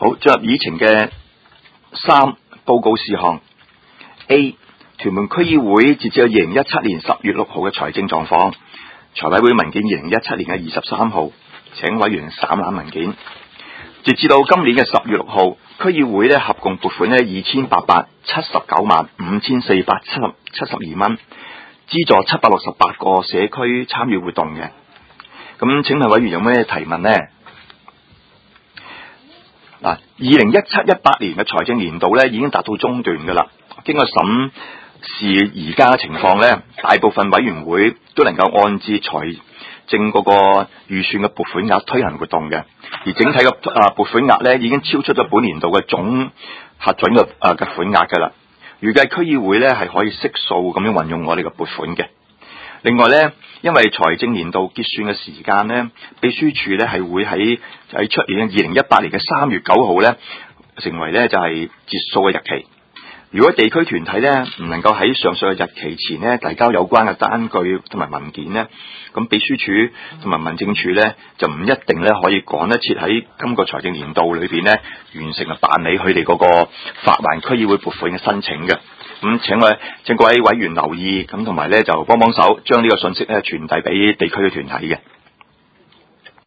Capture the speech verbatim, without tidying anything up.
好，進入議程嘅三報告事項 A， 屯門區議會截至二零一七年十月六號嘅財政狀況，財委會文件二零一七年嘅二十三號，請委員省覽文件。截至到今年嘅十月六號，區議會咧合共撥款咧二千八百七十九萬五千四百七十七十二蚊，資助七百六十八個社區參與活動嘅。咁請問委員有咩提問呢？嗱，二零一七一八年嘅財政年度咧已經達到中段噶啦，經過審視而家嘅情況咧，大部分委員會都能夠按照財政嗰個預算嘅撥款額推行活動嘅，而整體嘅啊撥款額咧已經超出咗本年度嘅總核准嘅啊嘅款額噶啦。預計區議會咧係可以悉數咁樣運用我哋嘅撥款嘅。另外咧，因為財政年度結算嘅時間咧，秘書處咧係會喺喺出年二零一八年嘅三月九號咧，成為咧就係截數嘅日期。如果地區團體咧唔能夠喺上述嘅日期前咧提交有關嘅單據同埋文件咧，咁秘書處同埋民政處咧就唔一定咧可以趕得切喺今個財政年度裏邊咧完成啊辦理佢哋嗰個發還區議會撥款嘅申請嘅。咁請位請各位委員留意，咁同埋咧就幫幫手將呢個信息咧傳遞俾地區嘅團體嘅。